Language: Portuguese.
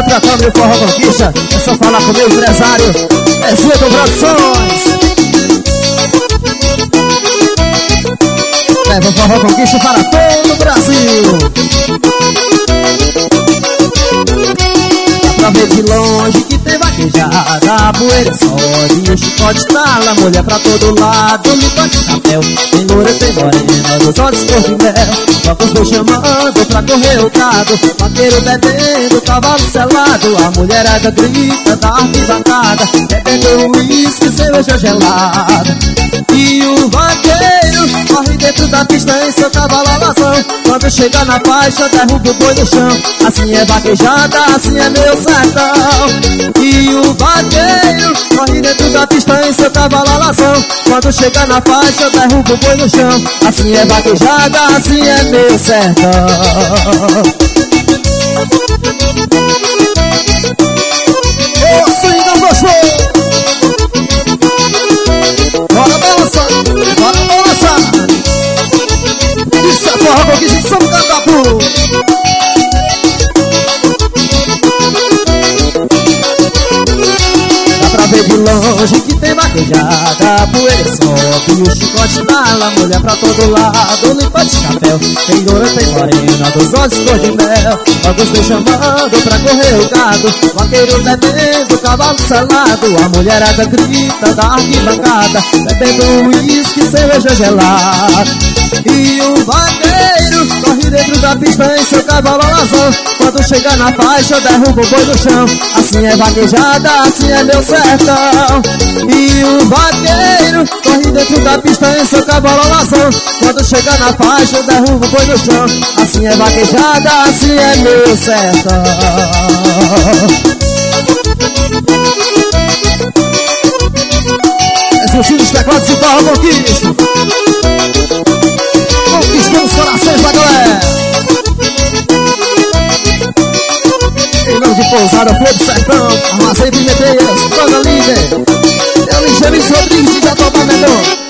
contratando o Forró Conquista. É só falar com o meu empresário Zilton Produções. Leva o Forró Conquista para todo o Brasil. Pra ver de longe que tem vaquejada, a poeira sobe, o chicote tala, mulher pra todo lado, limpa de chapéu. Tem loura, tem morena, nos olhos cor de mel. Tocos tô chamando pra correr o gado, vaqueiro bebendo, cavalo selado. A mulherada grita da arquibancada, bebendo uísque, cerveja gelada. E o vaqueiro corre dentro da pista em seu cavalo alazão. Quando chega na faixa, derruba o boi no chão. Assim é vaquejada, assim é meu sertão. E o vaqueiro corre dentro da pista em seu cavalo alazão. Quando chega na faixa, derruba o boi no chão. Assim é vaquejada, assim é meu sertão. Ô, swing não gostou? Bora balançar, bora balançar. Isso é Forró Conquista de São Capacu. Dá pra ver de longe que tem vaquejada, a poeira sobe, o chicote tala, mulher pra todo lado, limpa de chapéu. Tem loura, tem morena, dos olhos cor de mel. Logo estou chamando pra correr o gado, vaqueiro bebendo, cavalo selado. A mulherada grita da arquibancada, bebendo uísque, cerveja gelada. E o vaqueiro corre dentro da pista em seu cavalo alazão. Quando chega na faixa, derruba o boi no chão. Assim é vaquejada, assim é meu sertão. E o vaqueiro corre dentro da pista em seu cavalo alazão. Quando chega na faixa, derruba o boi no chão. Assim é vaquejada, assim é meu sertão. Esse é o estilo dos teclados e Forró Conquista. Conquistando os corações da galera. Em nome de Pousada Flor do Sertão, Armazém Pimenteiras, Banda Líder, eu me chamo Rodrigues de Jatobá Medon.